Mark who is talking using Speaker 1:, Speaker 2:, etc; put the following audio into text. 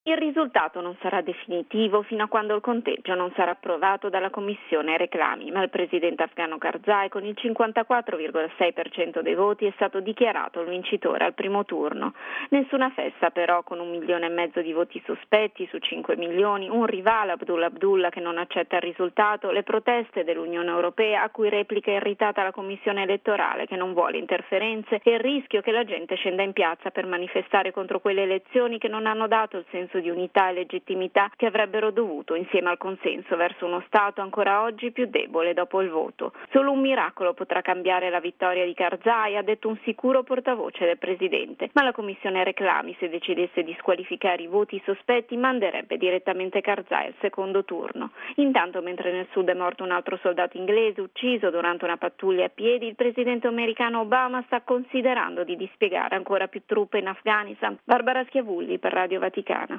Speaker 1: Il risultato non sarà definitivo fino a quando il conteggio non sarà approvato dalla Commissione Reclami, ma il presidente afghano Karzai con il 54,6% dei voti è stato dichiarato il vincitore al primo turno. Nessuna festa però, con 1,5 milioni di voti sospetti su 5 milioni, un rivale Abdullah che non accetta il risultato, le proteste dell'Unione Europea a cui replica irritata la Commissione elettorale che non vuole interferenze e il rischio che la gente scenda in piazza per manifestare contro quelle elezioni che non hanno dato il senso di unità e legittimità che avrebbero dovuto, insieme al consenso verso uno Stato ancora oggi più debole dopo il voto. Solo un miracolo potrà cambiare la vittoria di Karzai, ha detto un sicuro portavoce del presidente, ma la Commissione Reclami, se decidesse di squalificare i voti sospetti, manderebbe direttamente Karzai al secondo turno. Intanto, mentre nel sud è morto un altro soldato inglese ucciso durante una pattuglia a piedi, il presidente americano Obama sta considerando di dispiegare ancora più truppe in Afghanistan. Barbara Schiavulli per Radio Vaticana.